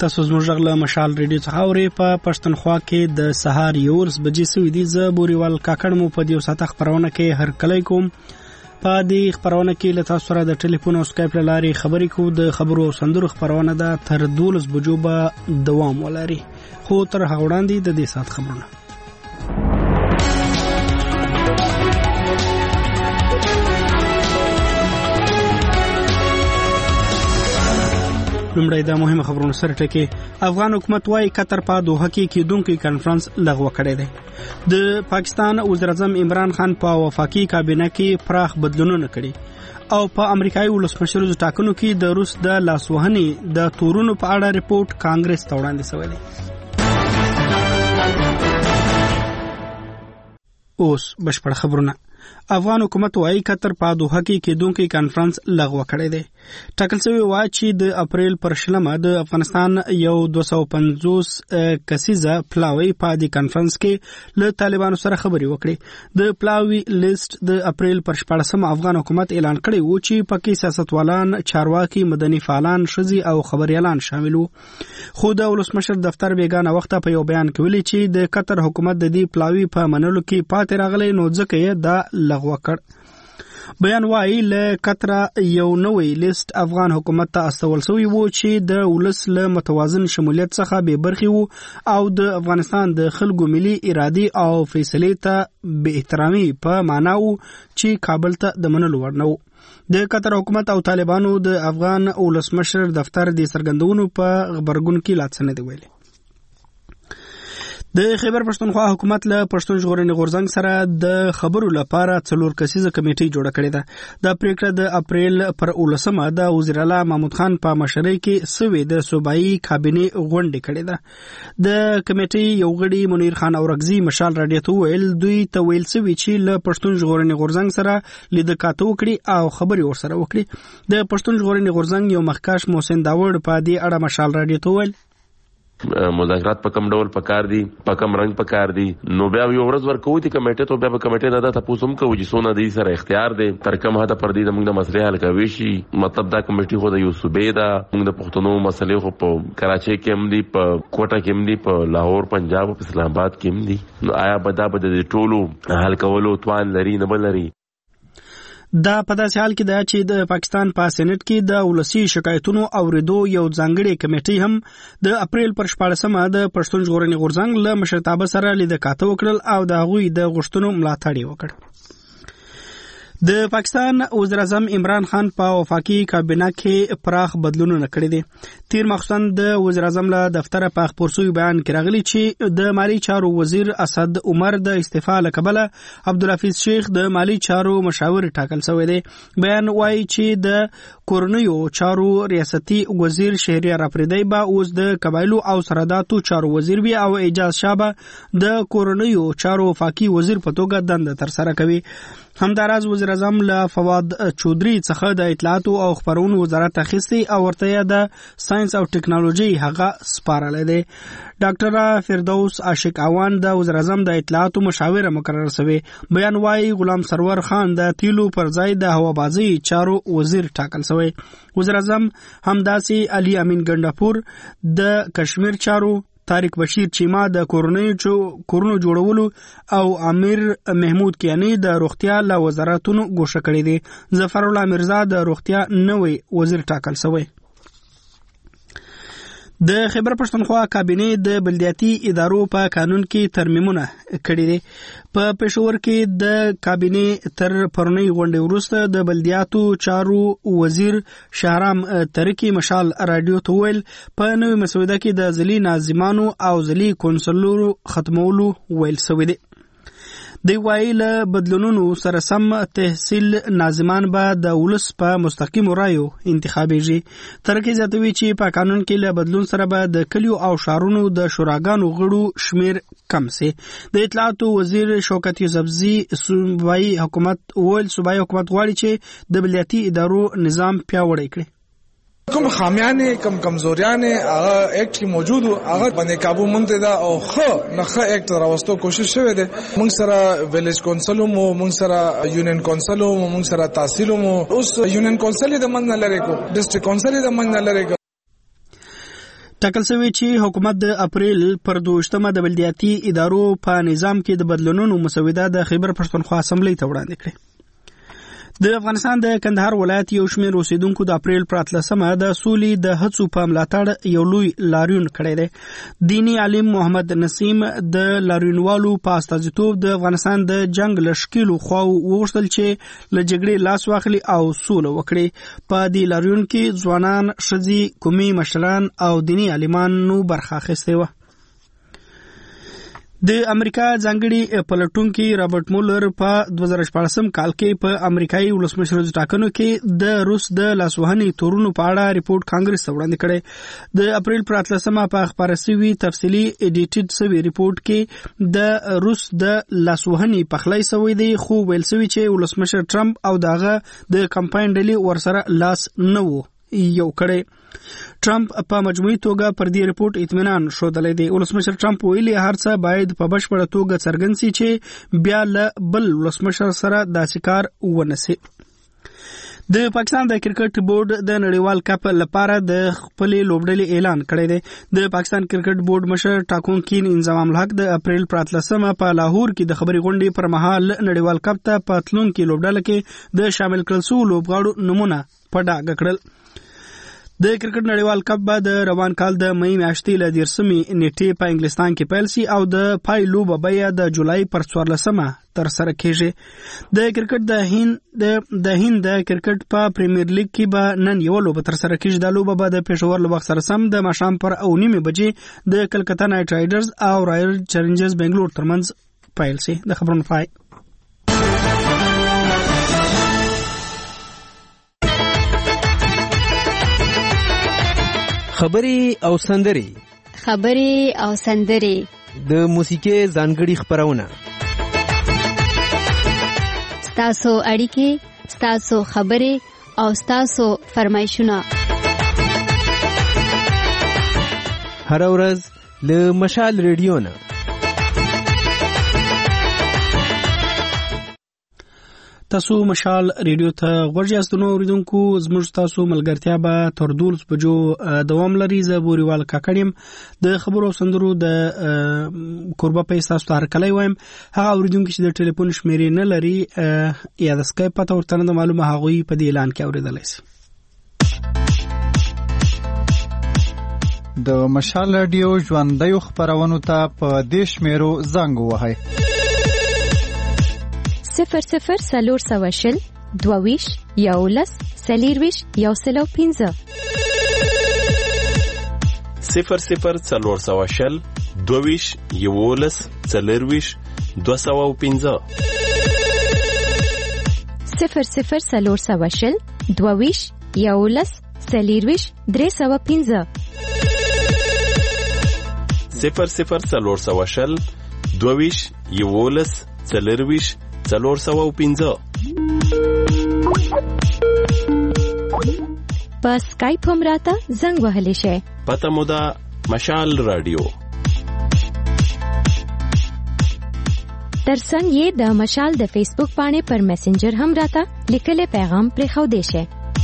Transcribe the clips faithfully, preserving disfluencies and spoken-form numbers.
تاسو زموږ غږ له مشال ریډیو څخه اورئ. په پښتونخوا کې د سهار یولس بجې سوي دي. زه بوريوال کاکړ مو په دې ساعت خبرونه کې هر کلی کوم. په دې خبرونه کې له تاسو سره د ټلیفون او سکایپ لارې خبرې کوو. د خبرو او سندرو خبرونه ده تر دولس بجو به دوام ولري. خو تر هغه وړاندې د دې ساعت خبرونه. لومړی د مهمه خبرونو سره ټکی. افغان حکومت وايي قطر په دوحه کې کېدونکي کانفرنس لغوه کړی دی. د پاکستان وزیر اعظم عمران خان په وفاقي کابینه کې پراخ بدلونونه کړي او په امریکایي ولسمشر ټاکنو کې د روس د لاسوهنې د تورونو په اړه ریپورت کانګرس ته وړاندې شوی دی. اوس بشپړ خبرونه. افغان حکومت وايي قطر په دوحه کې کېدونکي کانفرنس لغوه کړی دی. ټاکل شوی و چې د اپریل پر شلمه د افغانستان یو دوه سوه پنځوس کسیزه پلاوی په دې کانفرنس کې له طالبانو سره خبرې وکړي. د پلاوی لیست د اپریل پر شپاړسمه افغان حکومت اعلان کړی و چې پکې سیاستوالان، چارواکي، مدني فعالان، ښځې او خبريالان شامل وو. خو د ولسمشر دفتر بیگانه وخت په یو بیان کې ویلي چې د قطر حکومت د دې پلاوی په منلو کې پاتې راغلی، نو ځکه یې دا لغوه کړ. بیان وايي له قطر یو نوې لیست افغان حکومت ته استول شوی وو چې د ولس له متوازن شمولیت څخه به برخي وو او د افغانستان د خلکو ملي ارادي او فیصلې ته به احترامي په معنا وو چې کابل ته د منلو وړ نه وو. د قطر حکومت او طالبانو د افغان ولسمشر دفتر د سرګندونو په خبرګون کې لاڅنه دی ویلي. د خیبر پښتونخوا حکومت له پښتون ژغورنې غورځنګ سره د خبرو لپاره څلور کسیزه کمیټه جوړه کړې ده. د پریکړه د اپریل پر ولسمه د وزیر اعلی محمود خان په مشرۍ کې سوي د صوبایي کابینه غونډه کړې ده. د کمیټې یو غړي منیر خان اورغزي مشال رادیو ته ویل دوی ته ویل سوي چې له پښتون ژغورنې غورځنګ سره لیدکاته وکړي او خبري ورسره وکړي. د پښتون ژغورنې غورځنګ یو مخکښ محسن داوړ په دې اړه مشال رادیو ته ویل مذاکرات په کوم ډول پکار دي، په کوم رنګ پکار دي، نو بیا یو ورځ ورکوي ته کمیټه ته بیا په کمیټه نه ده تاسو هم کوي چې سونه دي سره اختیار دي تر کوم هدا پر دې موږ د مسلې حل کوي شي. مطلب دا کمیټه خو د یو صوبې ده، موږ د پښتنو مسلې خو په کراچي کې هم دي، په کوټه کې هم دي، په لاهور، پنجاب او اسلام آباد کې هم دي. نو آیا بدا بد د ټولو حل کولو توان لري نه بل لري؟ دا په داسې حال کې ده چې د پاکستان په سېنات کې د ولسی شکایتونو اوریدو یو ځانګړي کمیټې هم د اپریل پر شپاړسمه د پښتون ژغورنې غورځنګ له مشرتابه سره لیدکاته وکړل او د هغوی د غوښتنو ملاتړ وکړ. د پاکستان وزیر اعظم عمران خان په وفاقي کابینه کې پراخ بدلونونه کړي دي. تیر مخصوصا د وزیر اعظم له دفتر په خبر شوی بیان کې راغلي چې د مالی چارو وزیر اسد عمر د استعفا لقبله عبدالحفیظ شیخ د مالی چارو مشاور ټاکل شوی دی. بیان وايي چې د کورنیو چارو ریاستي وزیر شهریار افریدی به اوس د قبایلو او سرحداتو چارو وزیر وي او اجازه شابه د کورنیو چارو وفاقي وزیر په توګه دنده تر سره کوي. همداراز وزیر اعظم له فواد چودري څخه د اطلاعات او خبرونو وزارت اخیستی او ورته د ساينس او ټکنالوژي هغه سپارل دي. ډاکټر فردوس عاشق اوان د وزیر اعظم د اطلاعات مشاور مقرر شوی. بیان وايي غلام سرور خان د تیلو پر ځای د هوابازي چارو وزیر ټاکل شوی. وزیر اعظم همداسي علي امین ګندپور د کشمیر چارو، طارق بشیر چیما د کورونو کورونو جوړولو او امیر محمود کیانی د روغتیا له وزارتونو ګوښه کړی دي. ظفر الله مرزا د روغتیا نوی وزیر ټاکل شوی. د خیبر پښتونخوا کابینه د بلدیاتي ادارو په قانون کې ترمیمونه کړي دي. په پېښور کې د کابینه تر پرونی غونډې وروسته د بلدیاتو چارو وزیر شهرام ترکی مشال رادیو ته ویل په نوې مسوده کې د ځلي ناظمانو او ځلي کونسلورو ختمولو ویل شوی دی. دی وايي له بدلونونو سره سم تحصیل ناظمان به د ولس په مستقیم رایو انتخابیږي. ترکي زیاتوي چې په قانون کې له بدلون سره به د کلیو او شهرونو د شوراګانو غړو شمیر کم سي. د اطلاعات وزیر شوکت یوسفزي صوبایي حکومت ول صوبایي حکومت غواړي چې د بلدیاتي ادارو نظام پیاوړی کړي. کوم خامیانه کم کمزوریانه هغه اکټ کې موجود او هغه باندې قابو مونږ ته او خو نه خو اکټ راوستو کوشش شوه ده. مونږ سره ویلیج کونسل مو مونږ سره یونین کونسل مو مونږ سره تحصیل مو اوس یونین کونسل د من نه لری کو ډیسټریکټ کونسل د من نه لری کو. ټاکل شوی چې حکومت د اپریل پر دوشتمه د بلدیاتي ادارو په نظام کې د بدلونونو مسوده د خیبر پښتونخوا اسمبلی ته وړاندې کړه. د افغانستان د کندهار ولایت یو شمېر اوسیدونکو د اپریل پر اتلسمه د سولې د هڅو په ملاتړ یو لوی لاریون کړی دی. دینی عالم محمد نسیم د لاریونوالو په استازیتوب د افغانستان د جنگ له ښکېلو خواو وغوښتل چې له جګړې لاس واخلي او سوله وکړي. په دې لاریون کې ځوانان، ښځې، قومي مشران او دینی عالمانو برخه اخیستې وه. د امریکا ځانګړي پلټونکي رابرټ مولر په دوه زره شپاړسم کال کې په امریکایي ولسمشر ټاکنو کې د روس د لاسوهنې تورونو په اړه ریپورت کانګرس ته وړاندې کړی. د اپریل پر اتلسمه په خپاره شوي تفصیلي ایډیټډ شوي ریپورت کې د روس د لاسوهنې پخلی شوی دی، خو ویل شوي چې ولسمشر ټرمپ او دغه د کمپاین ډلې ورسره لاس نه وو یو کړی. ټرمپ په مجموعي توګه پر دې ریپورت اطمینان ښودلی دی. ولسمشر ټرمپ ویلي هر څه باید په بشپړه توګه څرګند شي چې بیا له بل ولسمشر سره داسې کار ونه شي. د پاکستان د کرکټ بورډ د نړیوال کپ لپاره د خپلې لوبډلې اعلان کړی دی. د پاکستان کرکټ بورډ مشر ټاکنکي انضمام الحق د اپریل پر اتلسمه په لاهور کې د خبري غونډې پر مهال نړیوال کپ ته په تلونکي لوبډله کې د شامل کړل شوو لوبغاړو نومونه په ډاګه کړل. د کرکټ نړیوال کپ به د روان کال د مئی میاشتې له دیرشمې نیټې په انګلستان کې پیل شي او د پای لوبه به د جولای پر څوارلسمه ترسره کیږي. د کرکټ د هند د هند د کرکټ په پریمیر لیګ کې به نن یو لوبه ترسره کیږي. د لوبه به د پېښور له وخت سره سم د ماښام پر او نیمه بجې د کلکته نایټ رایډرز او رایل چیلنجرز بنگلور ترمنځ پیل شي. د خبرونو پای. خبري او سندري خبري او سندري د موسیقي ځانګړي خبرونه ستاسو اړیکې، ستاسو خبري او ستاسو فرمایشونه هر ورځ له مشال ریډیو نه. تاسو مشال ریډیو ته غوږ یاست. نو اوریدونکو زموږ تاسو ملګرتیا به تر دولس بجو دوام لري. زه بوریوال کاکړ یم. د خبرو سندرو د کوربه پیسې تاسو ته هرکلی وایم. هغه اوریدونکو چې د ټلیفون شمیرې نه لري یا د سکایپ پته ورته نه معلومه، هغوی په دې اعلان کې اوریدلی شي. د مشال ریډیو ژوندیو خبرونو ته په دې شمیرو زنګ ووهئ: صفر صفر سلور سوه شل دوویش یولس څلېرویش یو سل او پنځه صفر صفر سلور سوه شل دوویش یولس څلېرویش دوه سوه او پنځه صفر صفر سلور سوه شل دوویش یولس څلېرویش درې سوه پنځه صفر صفر سلور سوه شل دوویش یولس څلېرویش څلور سوه او پنځه. په سکایپ هم راته زنګ وهلی شئ. پته مو ده مشال رادیو. ترڅنګ یې د مشال د فیسبوک پاڼې پر میسنجر هم راته لیکلی پیغام پرېښودی شئ.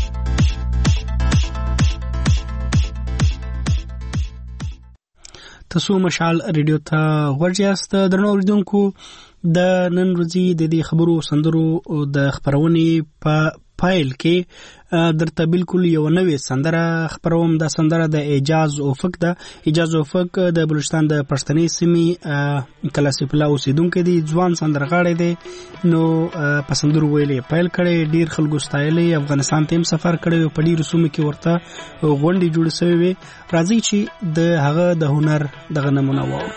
تاسو مشال ریډیو ته غوږ یاست. درنو اوریدونکو، د نن ورځې د دې خبرو سندرو د خبرونې په پایل کې درته بالکل یو نوې سندره خبروم. دا سندره د اعجاز افق ده. اعجاز افق د بلوچستان د پښتنې سیمې کلاسیک الله اوسیدونکی دی. ځوان سندرغاړی دی. نو په سندرو ویلې پیل کړی. ډیر خلکو ستایلی. افغانستان ته هم سفر کړی. په ډیرو سیمو کې ورته غونډې جوړې شوې وې. راځئ چې د هغه د هنر دغه نمونه واورو.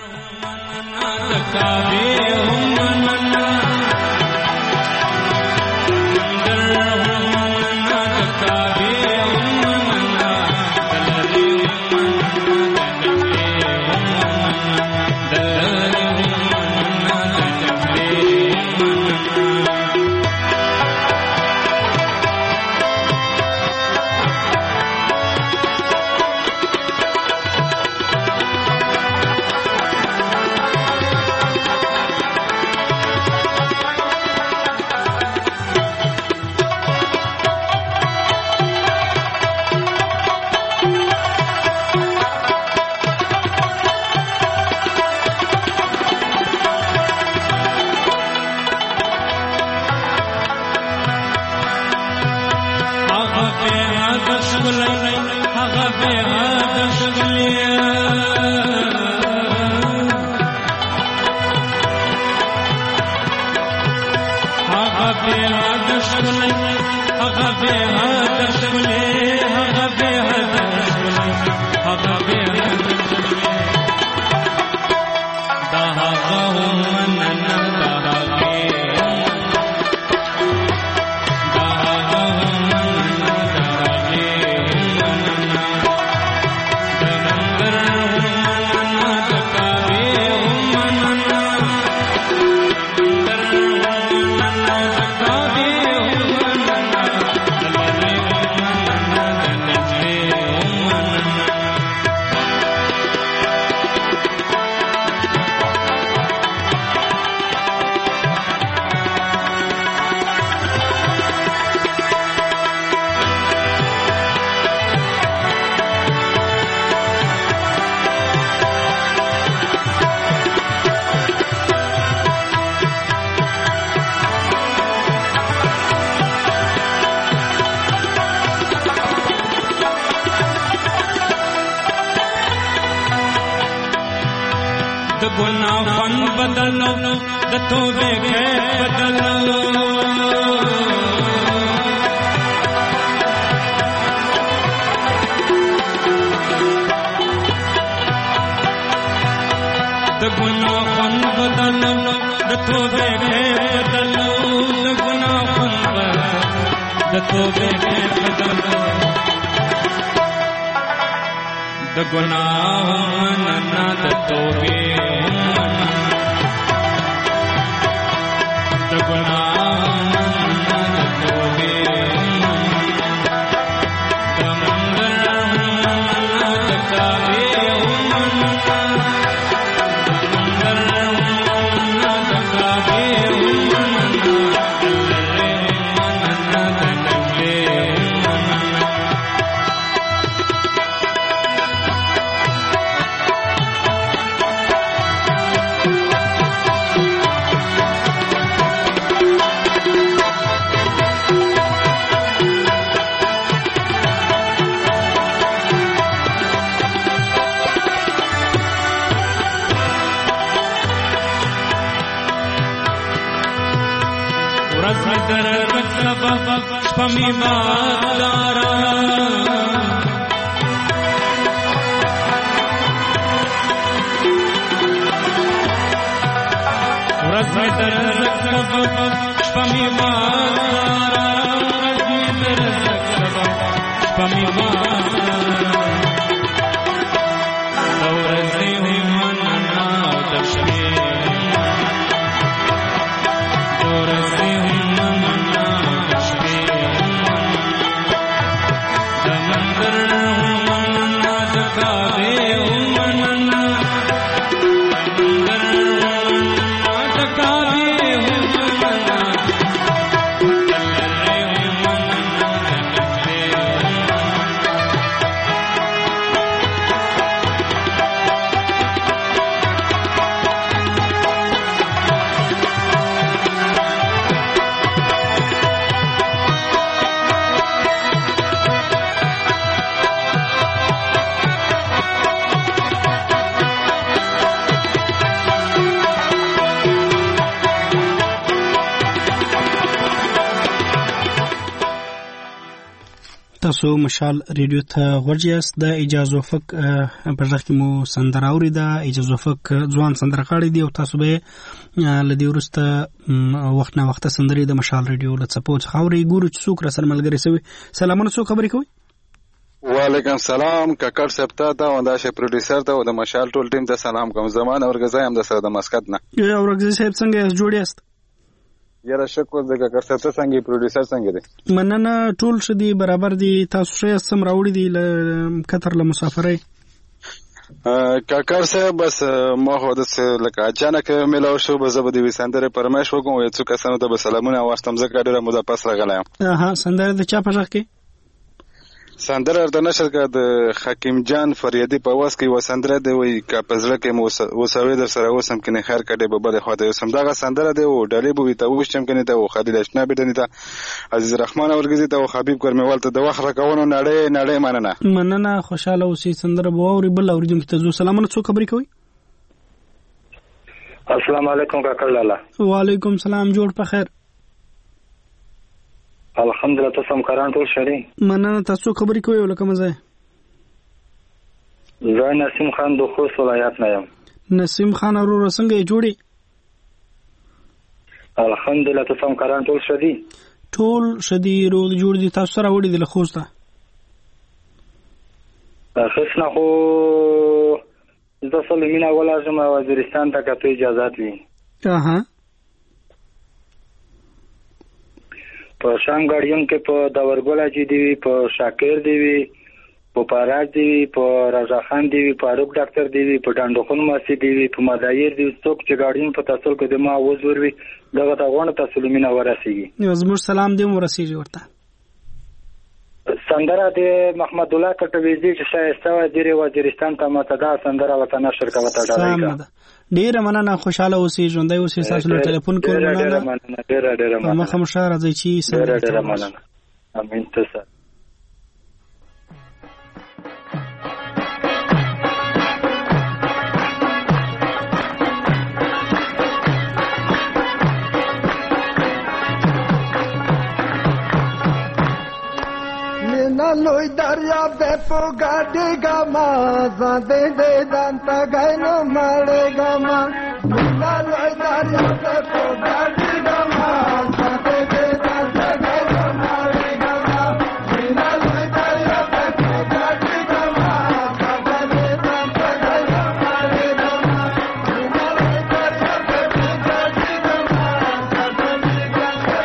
تاسو مشال ریډیو ته ورجیاست د اجازه فک په ځخ کې مو سندره اوري دا اجازه فک ځوان سندره غاړي دی او تاسو به لدی ورسته وخت نه وخت سندري د مشال ریډیو له سپورت خوري ګورو چې څوک را سره ملګری سوي سلامونه څوک خبرې کوي وعلیکم سلام کاکړ سپتا ته او دا شه پروډوسر ته او د مشال ټول ټیم ته سلام کوم زمان اورګزای هم د سره د مسقط نه یو اورګزای صاحب څنګه جوړیاست یاره شکر د کاکړ سپتا څنګه پروډوسر څنګه دی مننه ټول شدي برابر دي تاسو شه سم راوړي دي ل قطر له مسافرۍ کاکړ صاحب بس ما خو د لکه اچانک ملاو شو به زه به د وسندره پرمایش وکم او څو کسانو ته به سلامونه واستم زه ډیره موده پس راغلایم ها سندره د چا په ځخ کې سندره د نشر کا د حکیم جان فریادی په واس کې و سندره دی وای کا پزړه کې وسوي در سره وسم کې نه خیر کړي به بل خواته وسم دا سندره دی او ډلې بو ته وښم کنه ته او خالد اشنا بدنی ته عزیز رحمان اورګزی ته او حبیب کرمیوال ته د وخت راکونو نړۍ نړۍ مننه مننه خوشاله اوسې سندره بو اوري بل اوریدونکو ته زو سلامونه څو خبرې کوي السلام علیکم کاکړ لالا وعلیکم سلام جوړ په خیر الحمدلله تاسو هم کاران ټول شری مننه تاسو خبرې کوي ولکه مزه زه نسیم خان د خوست ولایت نه یم نسیم خان ورور څنګه جوړي؟ الحمدلله. تاسو هم کاران ټول شدي؟ ټول شدي روغ جوړ دي. تاسو سره وړي د لخوسته خصنا خو زه سلیمینا ولازم وزیرستان ته کته اجازه وي. اها په شام ګاډیم کې په داورګولا چې دی په شاکر دی په پاراج دی په رضا خان دی په فاروق ډاکټر دی په ډانډوخون ماسي دی په مدایر دی څوک چې ګاډیم په تاسو کې د ما وزور وي دغه تا غوڼه تاسو لیمینا ورسیږي. زموږ سلام دې ورسیږي ورته. سندره د محمد الله کټویزی چې شایسته وزیر وزیرستان ته متدا سندره وطن نشر کا وته ډالای. ډیره مننه، خوشاله اوسئ، ژوندۍ اوسئ. تاسو له ټلیفون کول مننه. ډیره مننه. ډیره ډیره مننه. مخه مشه راځي چې ډیره ډیره مننه. امين. تاسو لوی دریاب دې په ګاډي ګما زده دې دانتا غاینو مړې ګما لوی دریاب دې په ګاډي ګما زده دې دانتا غاینو مړې ګما لوی دریاب دې په ګاډي ګما زده دې دانتا غاینو مړې ګما لوی دریاب دې په ګاډي ګما زده دې دانتا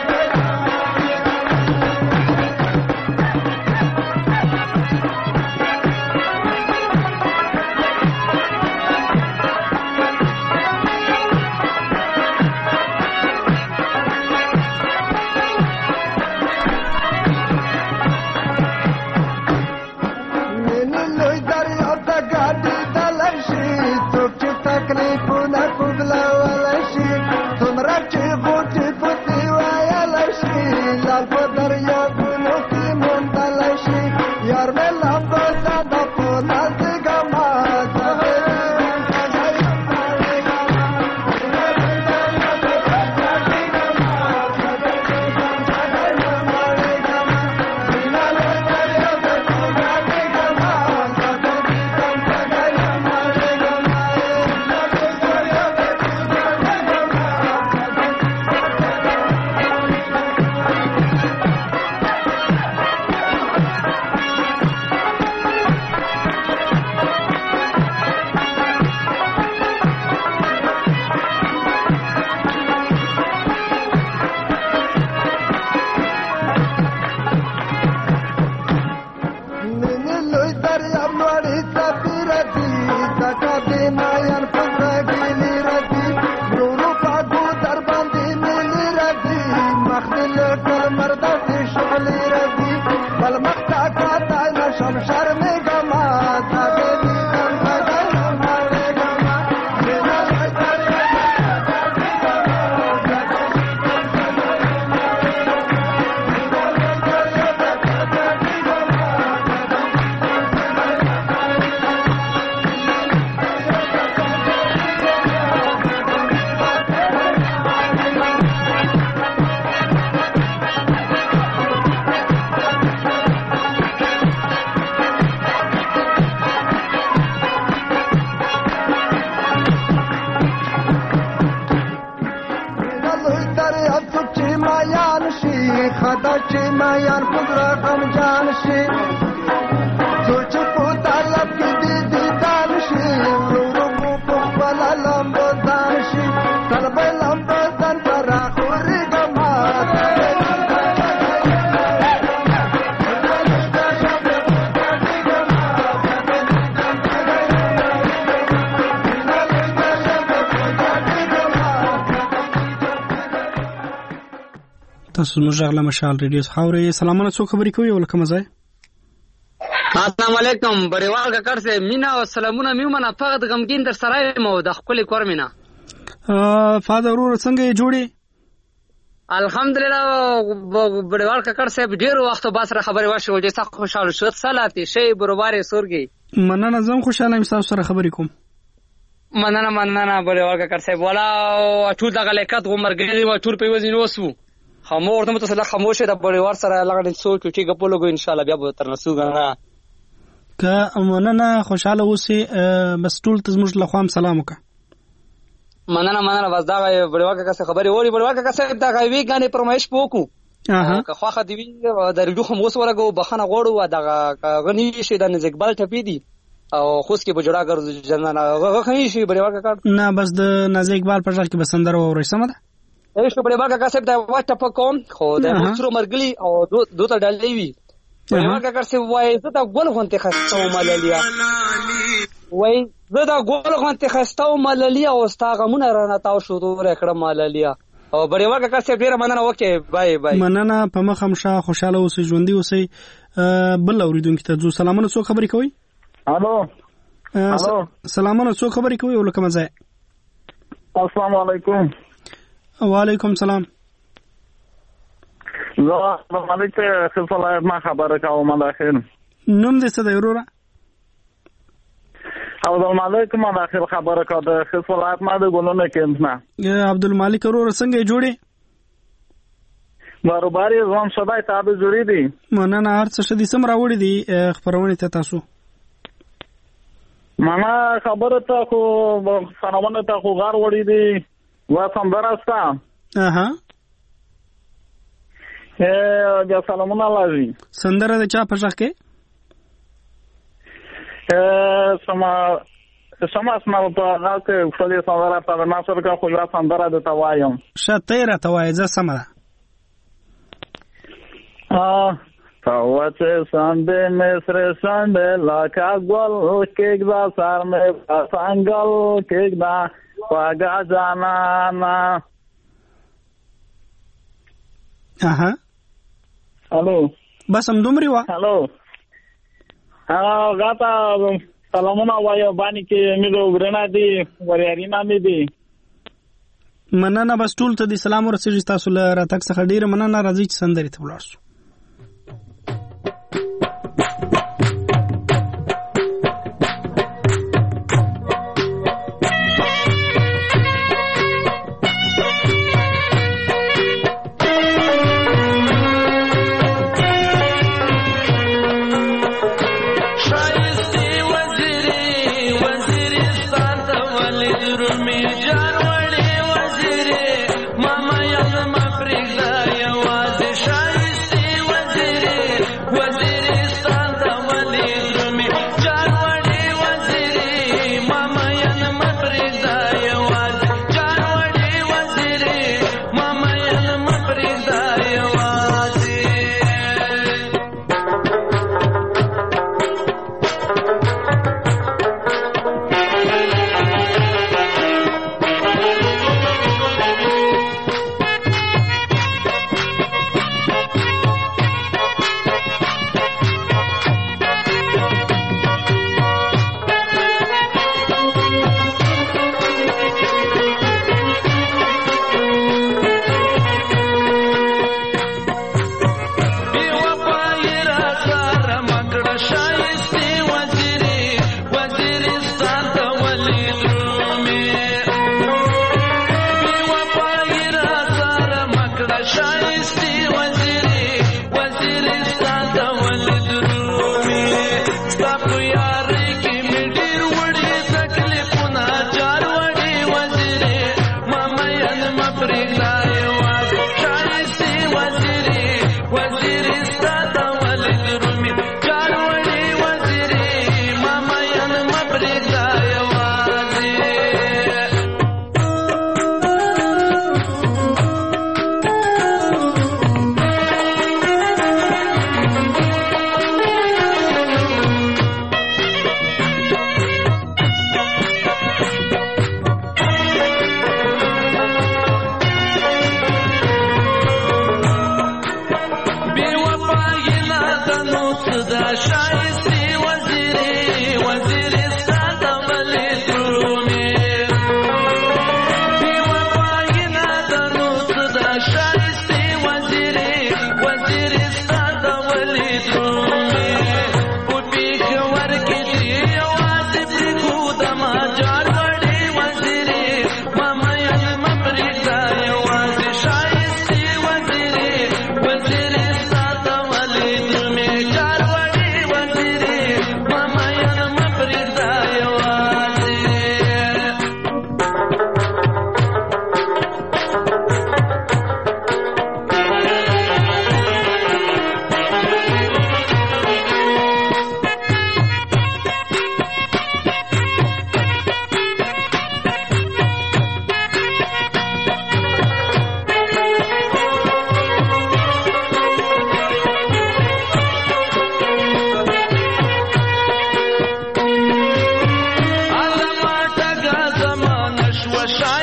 تاسو موږ غلا مشال ریډیو خاورې سلامونه څو خبرې کوي ولکه مزه. السلام علیکم بریوال ککر سے مینا او سلامونه میومنه فقط غمگین در سرای مو د خپل کور مینا. فادر ور څنګه جوړي؟ الحمدلله بریوال ککر سے ډیر وخت بعد سره خبرې واشه ولې څه خوشاله شوت سلاتي شی بروباره سورګي. مننه زم خوشاله یم تاسو سره خبرې کوم. مننه مننه بریوال ککر سے ولا ټول دغه لیکات عمرګلی و ټول په وزن وسو. خامو ورته مته سره خاموشه د بریوال سره لګړې سوچ ټی غپو لګو ان شاء الله بیا به تر نسو غنا. که مننه خوشاله اوسې بس ټول ته زموږ له خوام سلام وکړه. مننه مننه بس دا بړواکه کسه خبرې وری بړواکه کسه دا غوي غانې پرمایش پوکو که خواخه دی د رډو هم اوس ورغو بخنه غوړو دا غنی شي د نزګبل ټپی دي او خوس کې بجړه ګرځي جنانه غخنی شي بړواکه کار نه بس د نزګبل په ځل کې بسندر اوري سم ده ایش په بړواکه کسه دا واټ په کوم خو د وڅرو مرګلی او دوته ډلې وی بړواکه کسه وای زه دا ګول غونته خستو ملالیا وای زه دا ګول غونته خستو ملالیا او استاغمونه رانه تاو شو دوره کړه ملالیا او بړواکه کسه ډیره مننه وکي بای بای مننه په مخم شاه خوشاله اوسې ژوندۍ اوسې بل اوریدونکو ته زو سلامونه څو خبرې کوي الو الو سلامونه څو خبرې کوي ولکه مزه السلام علیکم وعلیکم سلام زه د مالک ته خپل ما خبره کوم د اخر نوم دې څه دی وروره او د مالک ما د اخر خبره کوم د خپل ما د ګلونه کېم نه عبدالمالک وروره څنګه جوړې باروباري ځوان صدای تابع جوړې دي مننه هر څه شدي سم راوړي دي خبرونه ته تاسو مانا خبره ته خو فنونه ته خو غار وړي دي وا سمبراستا اها ا د سلامونه لازم سندره د چا په ځخ کې ا سما سما سما په راته خپل سندره په ناصر کا خو یا سندره د توایم شته را توای ز سمره ا تاوچه سنده مصر سنده لاکا گل کیگدا سرمه پسنگل کیگدا واگا جانانا اها الو بس هم دومری وا الو ها غاتا سلامونه وایو باندې کې میلو ګرنادي وریارینا مې دي مننه بس ټول ته د سلام ورسېږي تاسو له راتګ څخه ډیره مننه راځي چې سندري ته ولاړ شو Mama, ya no me prega, ya was the shy.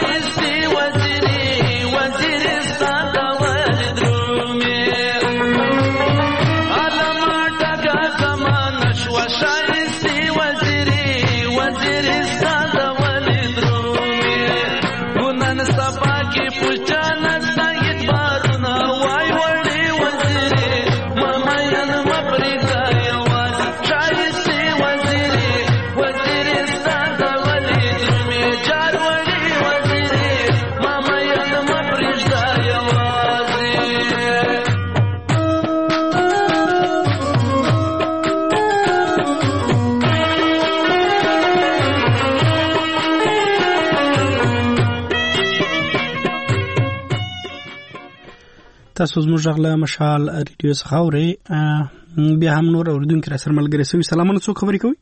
تاسو زموږ غلا مشال ریډیو څخه اورئ بیا هم نور اوریدونکو را سره ملګری سوي سلامونه څوک خبرې کوي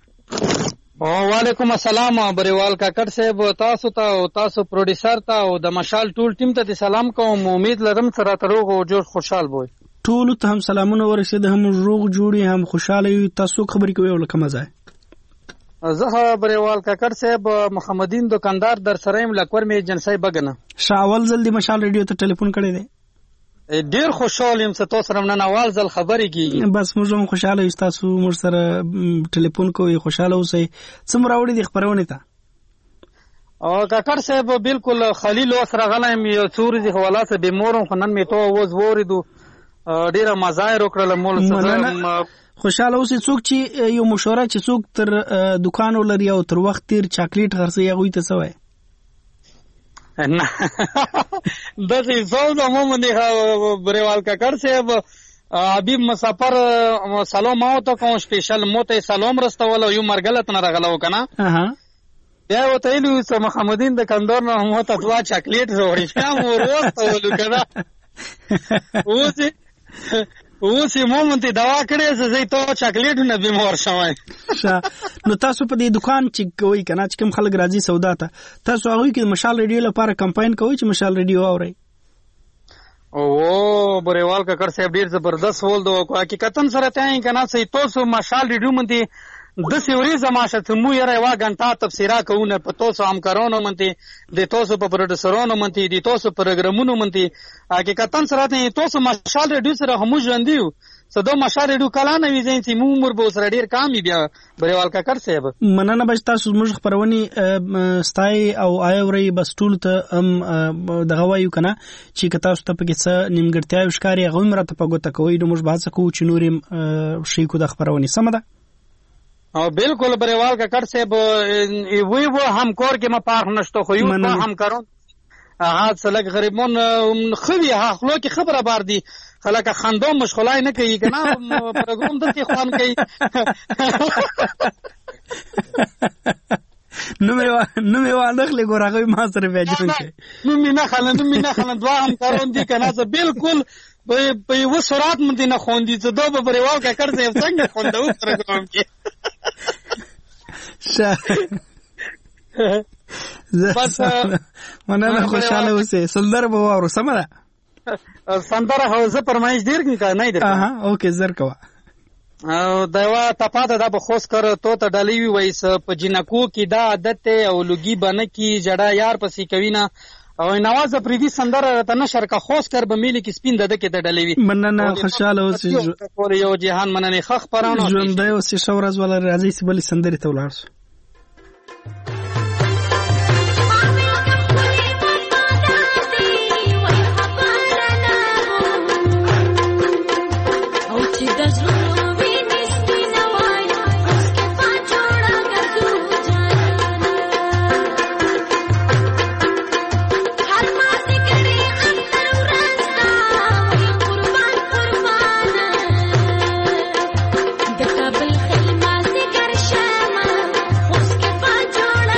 وعلیکم السلام بریوال کاکړ صاحب تاسو ته او تاسو پروډوسر ته او د مشال ټول ټیم ته سلام کوم امید لرم سره تروغ او جوړ خوشحال وي ټول ته هم سلامونه ورسېد هم روغ جوړي هم خوشاله یو تاسو خبرې کوي ولکه مزه زه بریوال کاکړ صاحب محمدین دکاندار در سره م لکور می جنسای بغنه شاول جلدی مشال ریډیو ته ټلیفون کړی دی ډیر خوشاله يم چې تاسو سره نن اول ځل خبرې کیږي بس موږ هم خوشاله یو تاسو موږ سره ټلیفون کوی خوشاله اوسئ څومره وړي د خبرونه ته او کاکړ صاحب بالکل خلیل سره غلایم یو څوري د حواله به مورم خنن می ته وز وریدو ډیره مزایر وکړل مول سره خوشاله اوسئ څوک چې یو مشوره چې څوک تر دکان ولري او تر وخت تیر چاکلیټ خرڅي هغه ته سوې نه دغه زو د مومن بریوال کاکړ صاحب حبیب مسافر سلام او ته کوم سپیشل موته سلام رسول یو مرګلت نه راغلو کنه اها بیا وته لو محمدین د کندور نه موته دوا چاکلیټ جوړی شام ورسته ولکدا اوسه اوسه مومن ته دوا کړې زې ته چاکلیټ نه بیمار شوی نو تاسو په دې دکان چې کوي کنه چې کوم خلک راځي سودا ته تاسو هغه کې مشال ریډیو لپاره کمپاین کوي چې مشال ریډیو اوري او بریوال کاکړ صاحب ډیر زبردست ول دو حقیقتا سره ته کنه سي تاسو مشال ریډیو منتي د سیوري زماشه ته مو یې وا غنټه تفسیرا کوونه په تاسو همکارانو منتي د تاسو په پروډوسرانو منتي د تاسو پروګرامونو منتي حقیقتا سره ته تاسو مشال ریډیو سره هم ژوندیو صدو مشال ریډیو کلا نه وی زین چې مو عمر به سره ډیر کامي بیا بریوال کاکړ صاحب مننه بچ تاسو موږ خبرونی ستای او آیوري بس ټول ته ام دغه وایو کنه چې کتا تاسو ته پکې څه نیمګړتیا وشکاري غومره ته پګوت کوي نو موږ بحث کوو چې نورم شي کو د خبرونی سم ده او بالکل بریوال کاکړ صاحب وی وو همکار کې ما پاک نشته خو یو همکارون هغه څلګ غریبون خوي هغه کې خبره بار دي خلک خندو مشغولای نه کوي کنه پروګرام د تی خوان کوي نو مې نو مې واندخلې ګورغه ما سره بیا جوړ شي نو مې نه خلک نو مې نه خلک دوا همکارون دي کنه زه بالکل په په یو سرعت مونږ نه خوندې زه دوه بریوال کاکړ صاحب څنګه خوندو پروګرام کې شه بس مننه خوشاله اوسه سندر به واره سمره سندره هوزه پرمایش دیر کی نه دی اها اوکې زر کوا او دوا تپاته د بخوس کر تو ته ډلی وی وایس په جنکو کې دا عادت او لګي بنه کی جړه یار پسې کوینا او نواز پریدي سندره ته نشر کا خوس کر به ملي کې سپین دده کې ته ډلی وی مننه خوشاله اوسه یو جهان مننه خخ پرانو ژوند دی اوسه شورز ولا راځي سبلی سندره ته ولارس بالخلمة سكر شامة خوش كفا جوڑا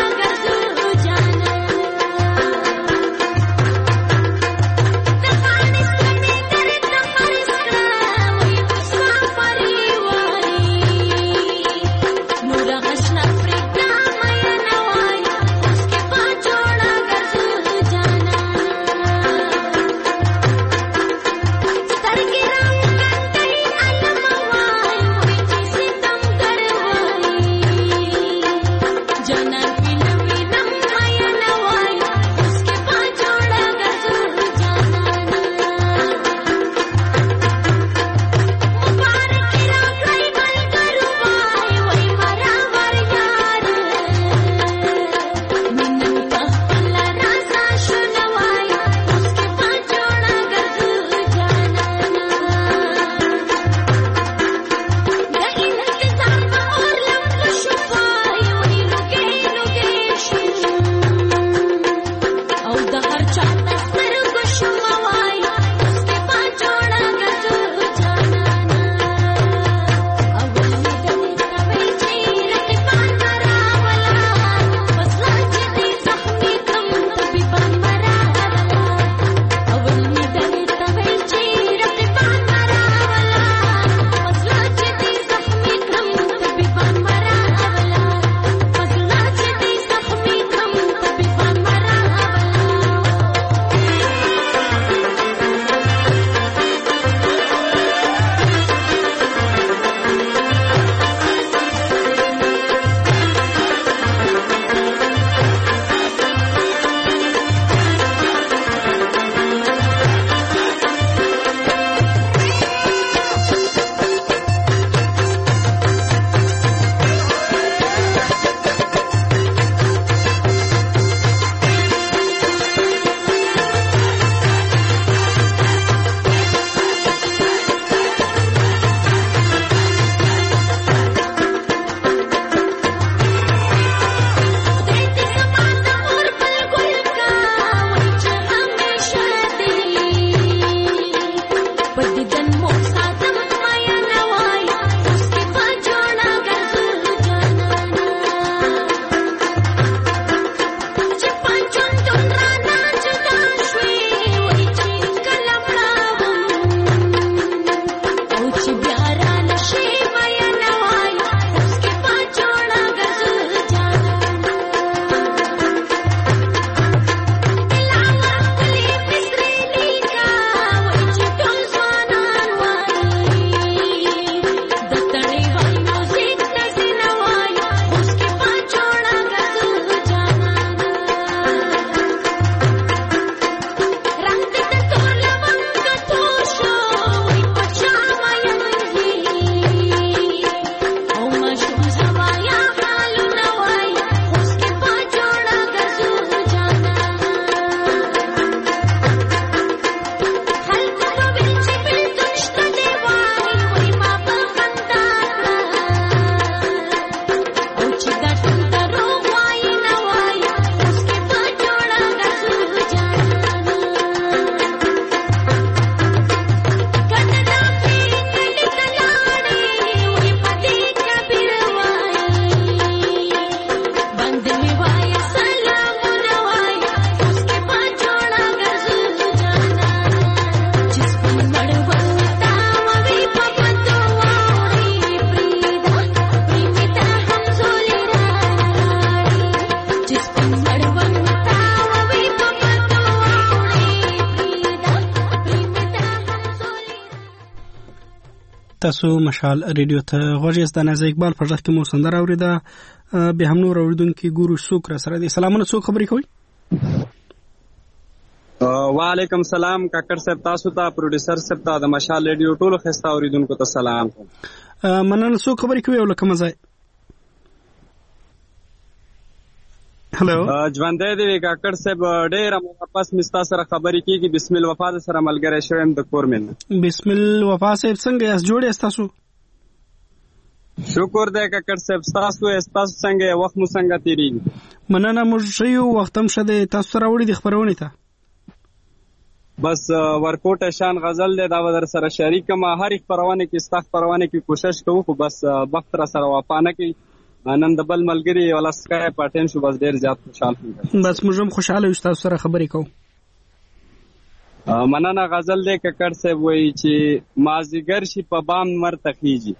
تاسو مشال ریډیو ته غوږ یاست. د نازک اقبال په ځخ کې مو سندره اوریده. به هم نور اوریدونکو ګورو څوک را سره دي. سلامونه، څوک خبرې کوي؟ وعلیکم سلام کاکر صاحب، تاسو ته پروډوسر صاحب ته د مشال ریډیو ټولو خسته اوریدونکو ته سلام. مننه. څوک خبرې کوي او لکه مزه؟ هلو ژوندی دی کاکر صاحب، ډېره واپس مستا سره خبرې کیږي. بسم الله وفا سره ملګری شوم د کورمن. بسم الله وفا صاحب څنګه یاست؟ جوړ یاست تاسو؟ شکر دی کاکر صاحب، تاسو تاسو څنګه وخت مو څنګه تیریږي؟ مننه، موږ شیو وخت هم شته. تاسو سره وړي د خبرونه ته بس ورکوټه شان غزل دی دا در سره شریک ما هر خبرونه کې استخ خبرونه کې کوشش کوو، خو بس وخت را سره وفا نه کوي. نن د بل ملګری ولا سکای پټین شو، بس ډیر زیات خوشاله یم. بس موږ هم خوشاله یو تاسو سره خبرې کوو. مننه. غزل دی ککړ صاحب وایي چې مازیګر شي په بام مرته خيږي،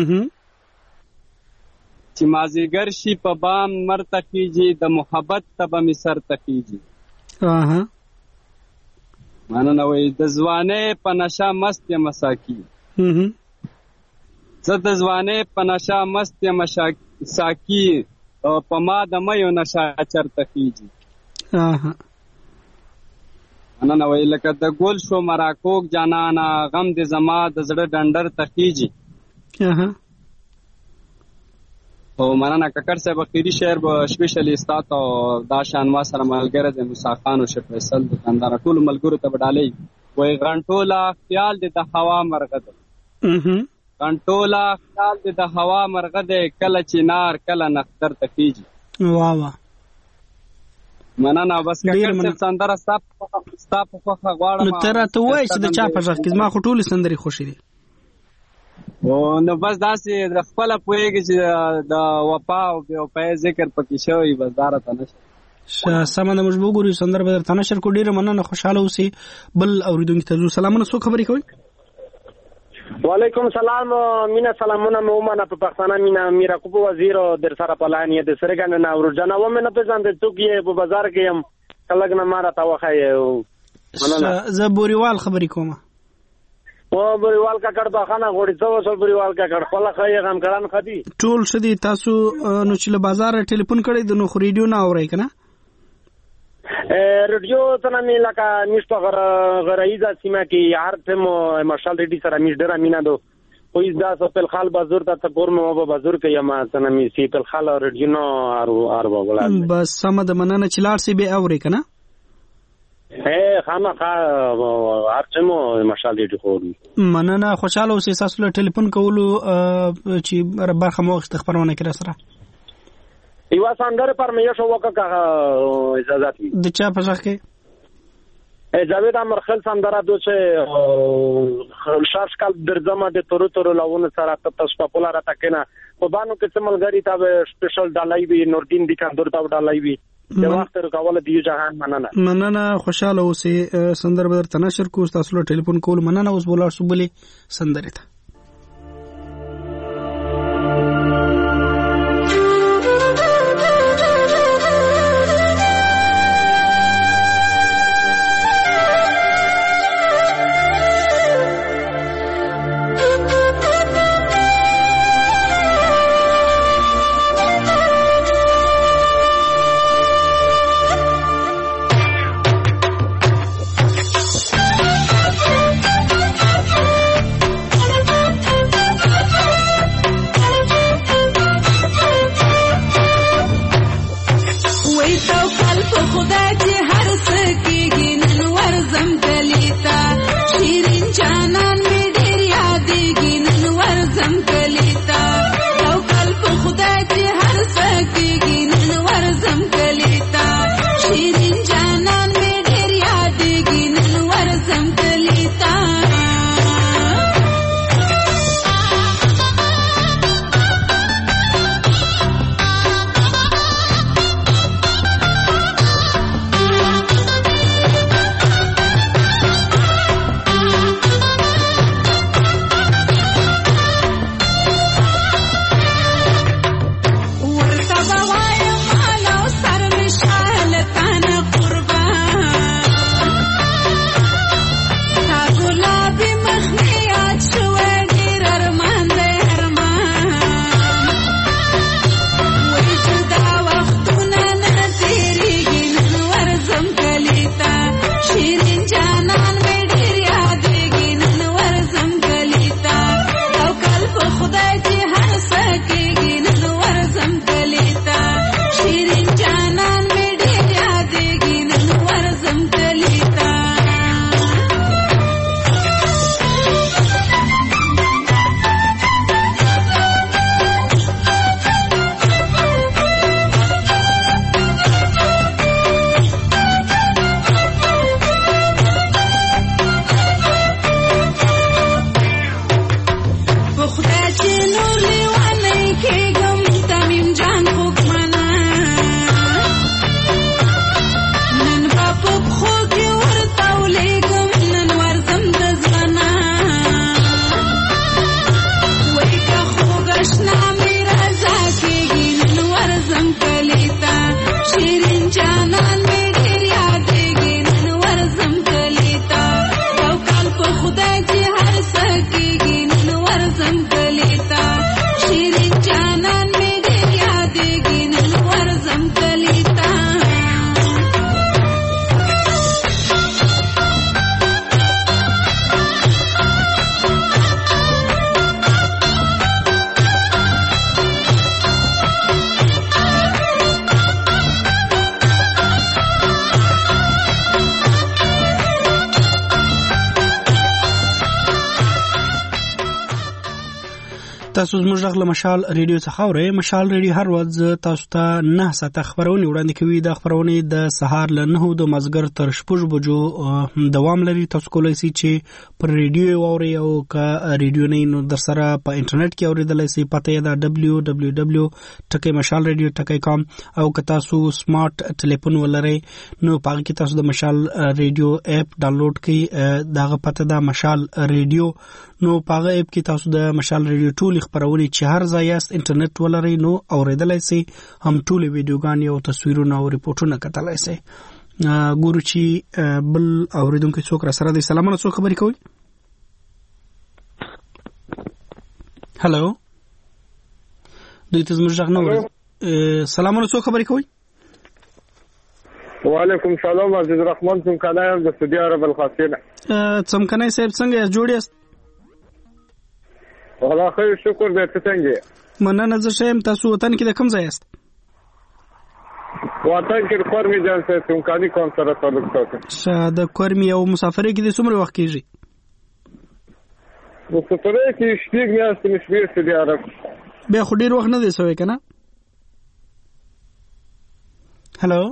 چې مازیګر شي په بام مرته خيږي، د محبت تبه می سر تخيږي. اها مننه. وایي د ځوانې په نشه مست یم مساکی، زه د ځوانې په نشه مست یم ساکی، په ما د مېو نشه چرته خيږي. اها مننه. وایي لکه د ګل شو مراکوک جانانا، غم د زما د زړه ډنډر تخيږي. اها او مننه ککر صاحب، اخیری شعر به سپیشلی استاد او دا شان ما سره ملګری د موسی خان او شیخ فیصل دکاندار ټول ملګرو ته وډالې. وایي غنټولا خیال د هوا مرغه ده، غنټولا خیال د هوا مرغه ده، کله چنار کله نختر تخيږي. واه واه مننه. بس ککر صاحب سندره ستاپ ستاپ خو غواړم. نو تر ته وایي چې د چا په ځخ کې ما خو ټول سندري خوشي دي. او نو بس داسې د خپل پوهیږي چې د وفا او بې وفای ذکر پکې شوی، بس داره ته نشه سمه. موږ وګورو سندره به درته نشر کو. ډیره مننه، خوشاله اوسئ. بل اوریدونکو ته سلامونه. څوک خبرې کوي؟ وعلیکم سلام. مینا سلامونه مو منه په پښتانه. مینا میرا کوب وزیر در سره پلانې د سرګن نه ور جنا و مې نه پېژاند ته کې په بازار کې يم کلګ نه مارا تا وخای. مننه. زه بوريوال خبرې کوم. او بوريوال کا کړه خانه غوړي څو څو بوريوال کا کړه خپل خای غم کړان خدي ټول شدي. تاسو نو چې له بازار ټلیفون کړی د نو ریډیو نه اورئ کنه؟ ریډیو ته نه لکه نشته غر غرایزه سیمه کې هر تمو مارشال ریډي سره میش ډره مینا دو خو دا سپل خال بازور ته پور مو په بازور کې یم ته نه می سی په خال ریډیو نو ار ار وګړه. بس سم د مننه چې لاړ سی به اوري کنه؟ اے خامہ خا هر تمو مارشال ریډي خو مننه. خوشاله اوسئ. تاسو له ټلیفون کولو چې برخه مو خبرونه کړه سره یو سندره پر مې شو وکړه اجازه دي. د چا په ځخ کې جاوید امرخل سندره دوچه شارش کال درځم د تورو تورو لاونه سره تاسو په پولا راته کنه په باندې کې څمل غری تا سپیشل ډالای وی نوردین د کاندور تا ډالای وی د وخت رکواله دی جهان. مننه. مننه. خوشاله اوسئ. سندره به درته نشر کو. تاسو له ټلیفون کول مننه. اوس بولا صبحلي سندره ته Thank you. تاسو زموږ غږ له مشال ریډیو څخه اورئ. مشال ریډیو هر ورځ تاسو ته نه ساعته خبرونه وړاندې کوي. د خبرونه د سهار له نهو د مازګر تر شپږ بجو دوام لري. تاسو کولای شئ چې پر ریډیو واورئ او که ریډیو نه نو در سره په انټرنیټ کې اوریدلای شئ. پته یې ده دبلیو دبلیو دبلیو ټکی مشال ریډیو ټکی کام. او که تاسو سمارټ ټلیفون ولرئ نو پاګه کې تاسو د مشال ریډیو اپ ډاونلوډ کړئ. داغه پته ده مشال ریډیو. نو پاغه اپ کې تاسو د مشال ریډیو ټول خبرونه چې هر ځای یاست انټرنیټ ولرئ نو اوریدلای شئ. هم ټول ویډیوګان او تصویرونه او ریپورتونه کتلای شئ. ګورو چې بل اوریدونکو څوک را سره دی. سلامونه، څوک خبرې کوي؟ هالو، دوی ته زموږ غږ نه ورځي. سلامونه، څوک خبرې کوي؟ وعلیکم سلام، عزیز الرحمن څمکنه یم د سعودي عرب الخاصینه. څمکنه صاحب څنګه یاست؟ جوړ یاست؟ والله خیر، شکر دې. ته څنګه؟ مننه. زه ښه یم. تاسو وطن کې د کوم ځای یاست؟ وطن کې د کورمي جان سره څمکني کوم سره تعلق ساتم. ښه، د کورمي او مسافرۍ کې د څومره وخت کېږي؟ مسافرۍ کې شپږ میاشتې مې شوې سعودي عرب. بیا خو ډېر وخت نه دی سوی که نه؟ هلو،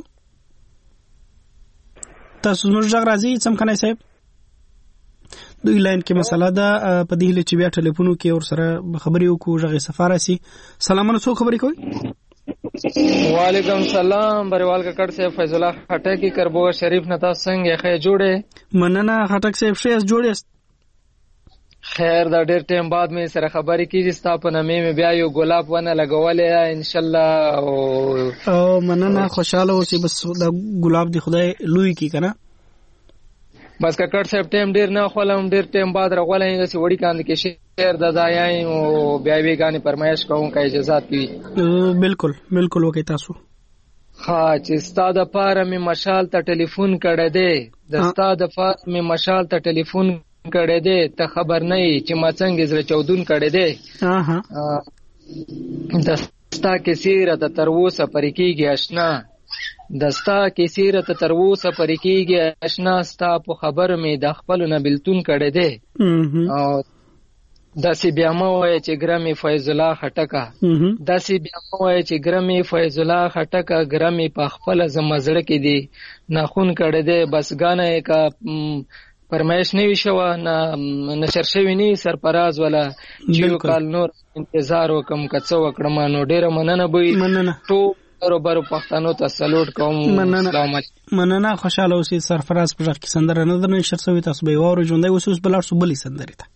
تاسو زموږ غږ راځي څمکنی صاحب؟ دوی لاین کې مسله ده. په دې هیله چې بیا ټلیفونو کې ور سره خبرې وکړو، غږ سفر راسي. سلامونه، څوک خبرې کوي؟ وعلیکم سلام، بریوال ککړ صاحب. فیض الله خټکی کربو شریف نه. تاسو څنګه ښه جوړې؟ مننه خټک صاحب، ښه یاست؟ جوړ یاست؟ خیر، دا ډېر ټیم بعد مې سره خبرې کیږي. ستا په نامې مې بیا یو ګلاب ونه لګولې ان شاء الله. او مننه، خوشاله اوسئ. بس دا ګلاب دی خدای لوی کی کنه. بس ککړ صاحب ټیم ډیر نه خولم، ډیر ټیم بعد راغولم د سی وړي کاند کې شعر د ځای او بیا وی غانې پرمایش کوم کا اجازه پی. بالکل بالکل وکي تاسو. ها چې ستاد پاره می مشال ته ټلیفون کړه دې، د ستاد پاره می مشال ته ټلیفون کړه دې، ته خبر نه چې ما څنګه زره چودون کړه دې. ها د ستا کې سیرت تر اوسه پرې کېږي آشنا، دستا کې سیرت تر اوسه پرې کېږي آشنا، ستا په خبر مې د خپل نه بلتون کړه دې. او داسې بیا مو وای چې ګرامي فیض الله خټکا، داسې بیا مو وای چې ګرامي فیض الله خټکا، ګرامي په خپل زمزړه کې دی ناخون کړه دې. بس غانه کا پرمایش نه وشو نه نشر شوی نه سرپراز ولا چې کال نور انتظار وکم کڅو وکړم. نو ډیره مننه بوي، ټول روبرو پښتنو ته سلوټ کوم. السلام علیکم. مننه، خوشاله اوسئ. سرفراز پر ځکه سندره نه درنه نشر شوی، تاسو به واره ژوندۍ اوسئ. بلار سو بلی سندره ته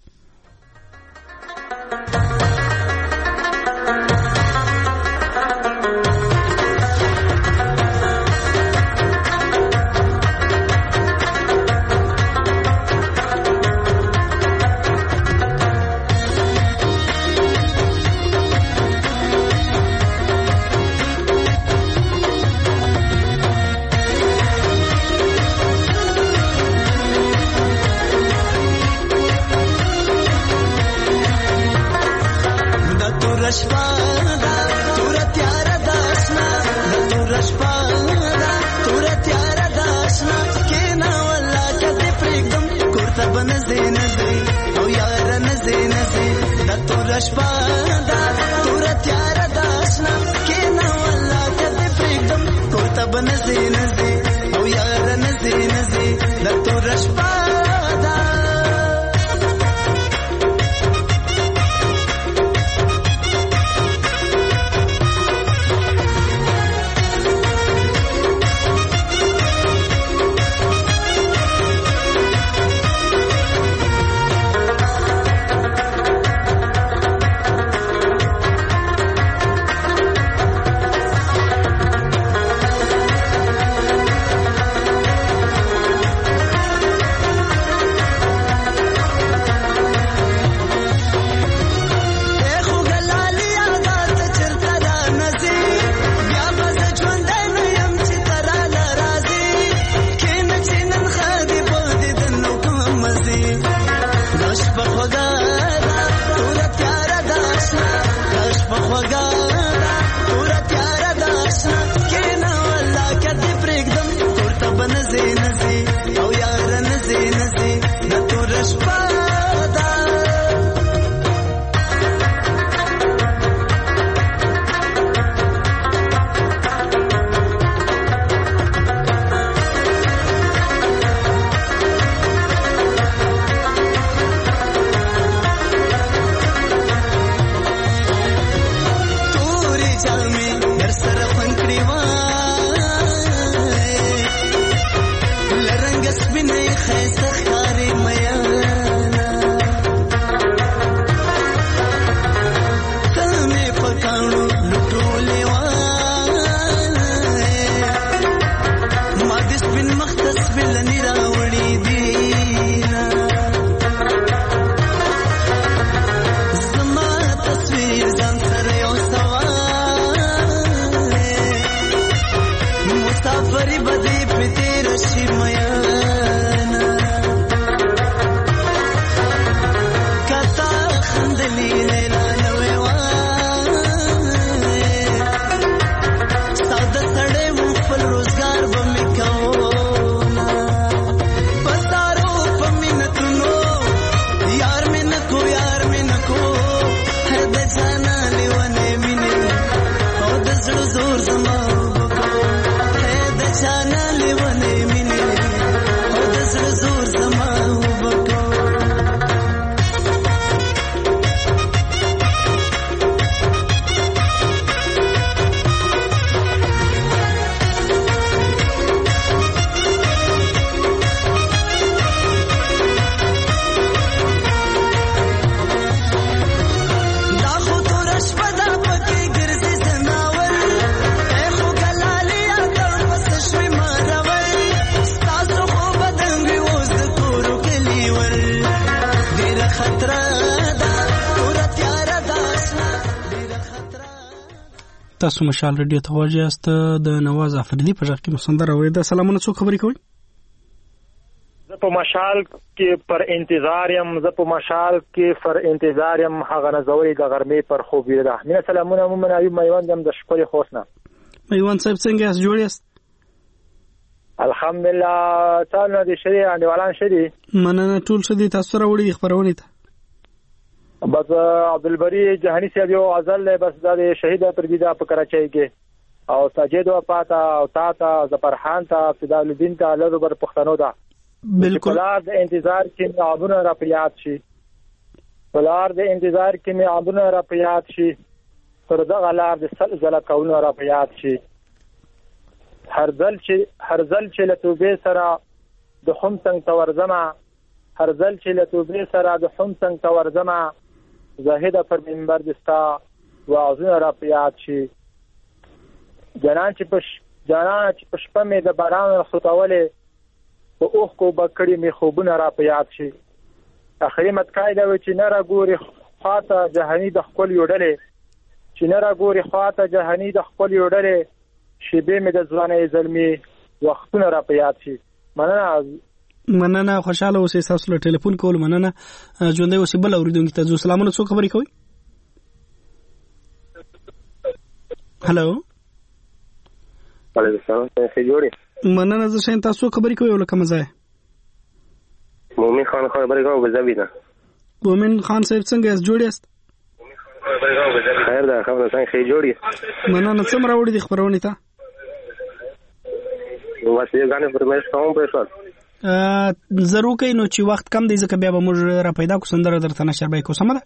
تاسو مشال رادیو ته واجاست د نواز افریدي په ځای کې مسندر اوریدا. سلامونه، څوک خبرې کوي؟ زه په مشال کې پر انتظار يم زه په مشال کې پر انتظار يم هغه نزوري د غرمې پر خوب ویده. مینه سلامونه مومن ایوب میوند يم د شپې خوښنه. میوند صاحب څنګه یاست؟ جوړ یاست؟ الحمدلله. تاسو نه دي شری انډیوالان شری؟ مننه، ټول شدي. تاسو راوړي خبرونه ته بس عبدالبری جهانی صاحب یو ازل بس د شهید پرګیدا په کراچۍ کې او ساجد وفات او تا تا زفرحان تا فداء الدین تا لږ بر پښتنو دا بالکل بلار د انتظار کې معابونه را پیاد شي بلار د انتظار کې معابونه را پیاد شي پر دغه لار د سل زله کولو را پیاد شي هر ځل چې هر ځل چې لتوبې سره د خمسنګ تورزمه هر ځل چې لتوبې سره د خمسنګ تورزمه زاهد پر منبر دستا وعظونه را پیاد شي جنان چې پش جنان چې پشپه مې د باران رخصتولې په اوخ کو بکړی مې خوبونه را پیاد شي اخري متکای دا و چې نه را ګوري خاطه جهانی د خپل یوډلې چې نه را ګوري خاطه جهانی د خپل یوډلې شیبه مې د ځوانې زلمی وختونه را پیاد شي. مننه مننه، خوشاله اوسئ. تاسو له ټلیفون کول مننه. ژوندۍ اوسئ. بل اوریدونکو ته سلامونه، څوک خبرې کوي؟ هلو وعلیکم السلام. څنګه جوړې؟ مننه. زه شین. تاسو خبرې کوئ ولکه مزه؟ مومن خان خبرې کوم بزوینا. مومن خان صاحب څنګه یاست؟ جوړ یاست؟ خیر ده. خبره څنګه جوړې؟ مننه. څومره راوړي دي خبرونه ته؟ واسه یو غانې فرمایش کوم په سوال ضرور کوي نو چې وخت کم دی ځکه بیا به موږ را پیدا کو سندره درته نشر به کو. سمه ده؟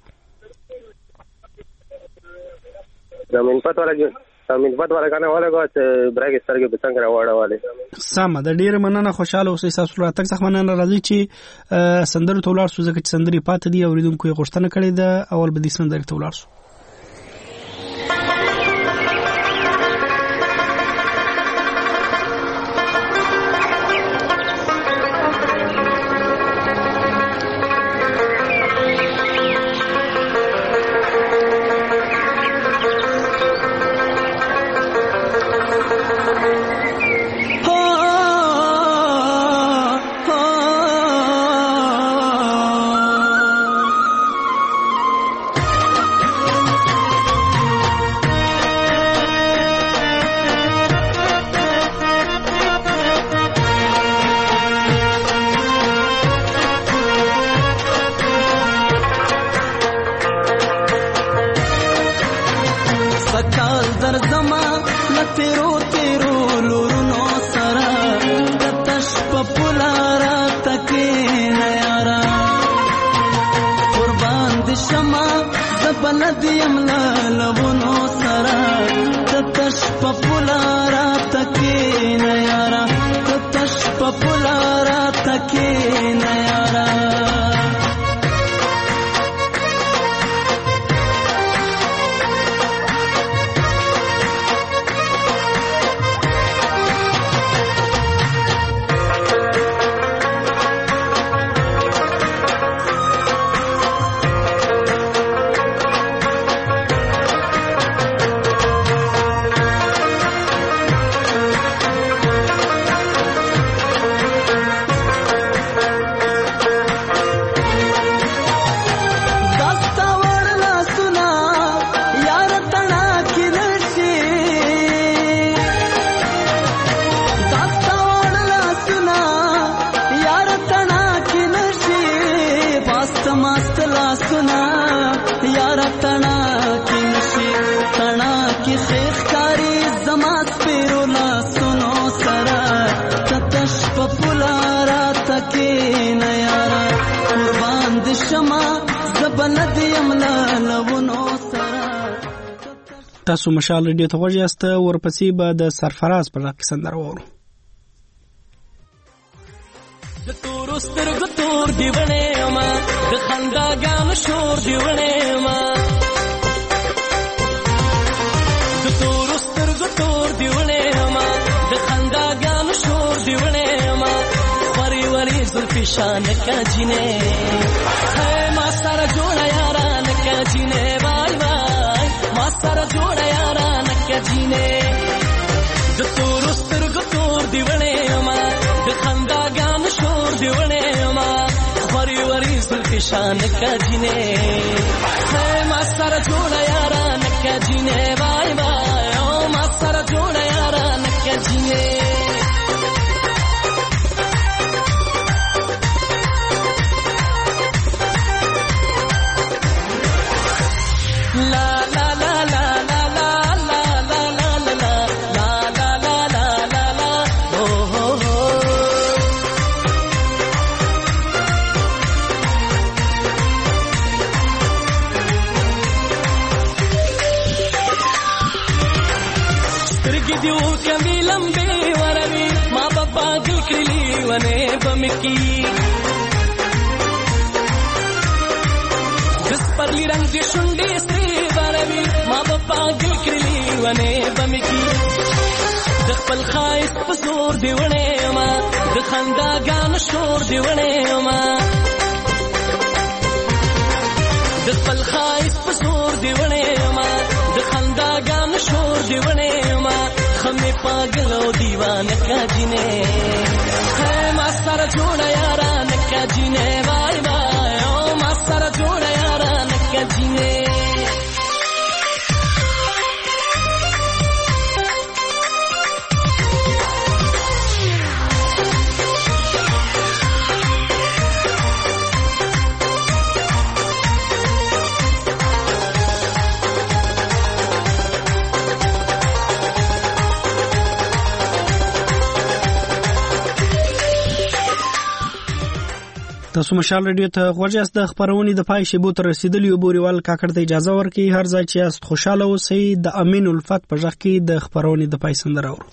زمين پټ ورګ زمين پټ ورګ نه ولا کو چې برګ سترګې په څنګه راوړا والے. سمه ده. ډیر مننه. خوشاله اوسئ. تاسو را تک څخه مننه. راځي چې سندره تولار سو ځکه چې سندري پات دي اوریدونکو یې غوښتنه کړې ده. اول به دې سندره تولار سو. تاسو مشال رادیو ته وژاست. ورپسې به د سرفراز پر راکې سندره وورو. د تور سترګو تور دیونه ما د خنداګانو شور دیونه ما د تور سترګو تور دیونه ما د خنداګانو شور دیونه ما وری وری زلفی شان کا جینه ہے ما سره جوړ یاران کا جینه وای وای ما سره جوړ یاران کا نکه جینې د تورو سترګو تور دی وړې ما د خنداګانو شور دی وړې ما خوري وري زلفې شان نکه جینې ما سره جوړه یاره نکه جینې بای بای او ما سره جوړه یاره نکه جینې جس پرلی رنگ دی شنڈی سری باروی ما بپا گل کرلی ونے بمکی د خپل خایس په زور دی وړې ما د خنداګانو شور دی وړې ما د خپل خایس په زور دی وړې ما د خنداګانو شور دی وړې ما خمه پاگلو دیوانه کا جینې ہے ما سره جوړه یارا نکا جینې وای وای او ما سره جوړه یارا نکا جینې تاسو مشال رادیو ته غوږ د خبرونې د پای شیبو تر رسیدلی او بوريوال کاکړ ته اجازه ورکړي هر ځای چې است خوشاله اوسئ د امین الفت په ځخ کې د خبرونې د پای سندره اورو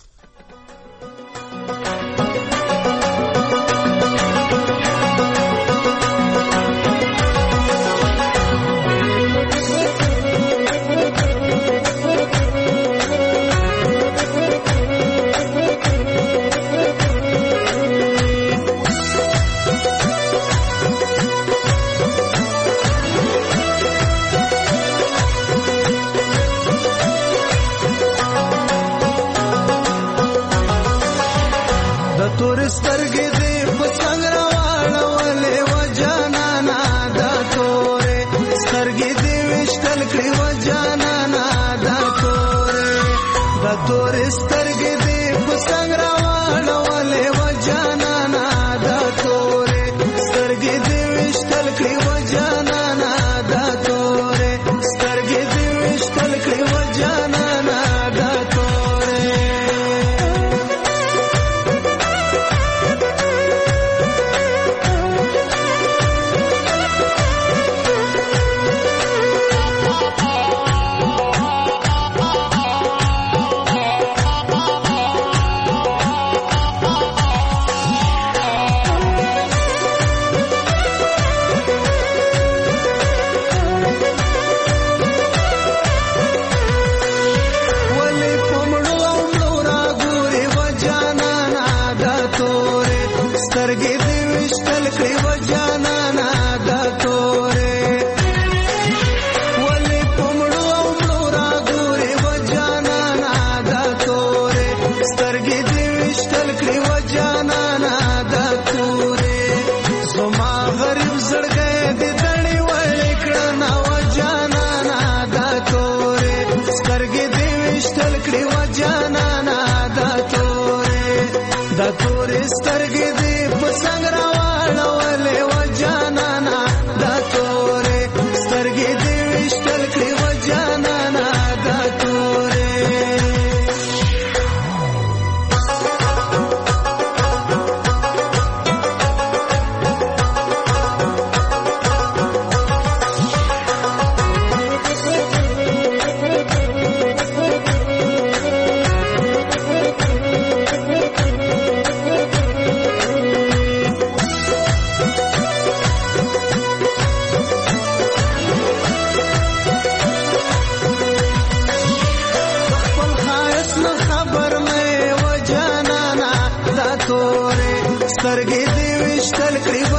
سترګې دې وشتل کړې